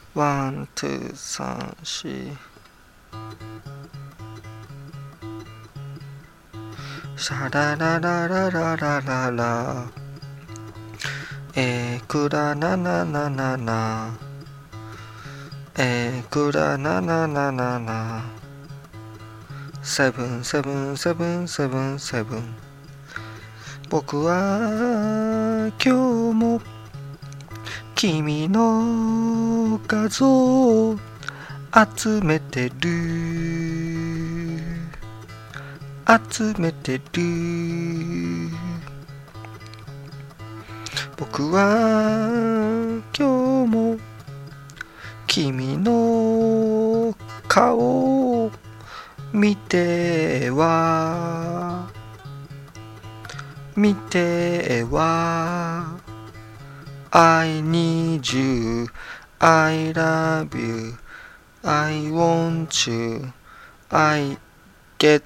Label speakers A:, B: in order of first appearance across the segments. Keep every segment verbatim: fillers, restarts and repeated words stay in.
A: ワン、ツー、サン、シー。シャララララララララ。えーくらななななな。えーくらななななな。セブンセブンセブンセブンセブン。僕は今日も君の画像を集めてる集めてる。僕は今日も君の顔を見ては見ては I need you I love you I want you I get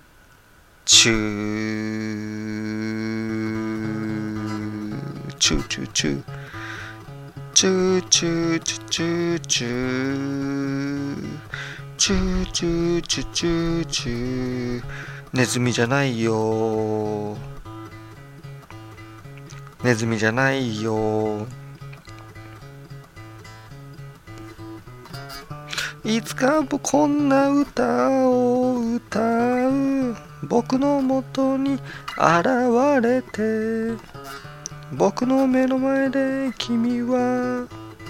A: you チューチューチューチューチューチューチューチューチューチューチューチューチュー。ネズミじゃないよネズミじゃないよ。いつかこんな歌を歌う僕のもとに現れて僕の目の前で君は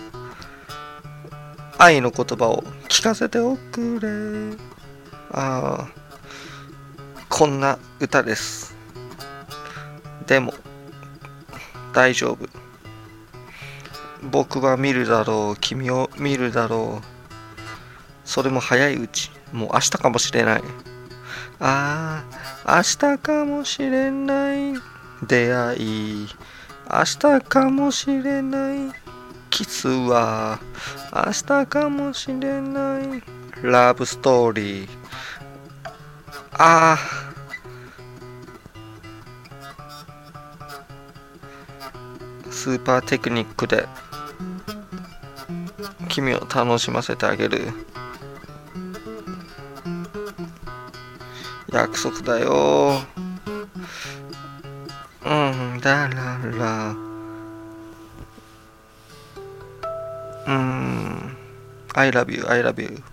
A: 愛の言葉を聞かせておくれ。ああ、こんな歌です。でも大丈夫。僕は見るだろう。君を見るだろう。それも早いうち。もう明日かもしれない。ああ、明日かもしれない出会い。明日かもしれないキスは。明日かもしれないラブストーリー。ああ、スーパーテクニックで君を楽しませてあげる。約束だよ。うんだらら。うん I love you I love you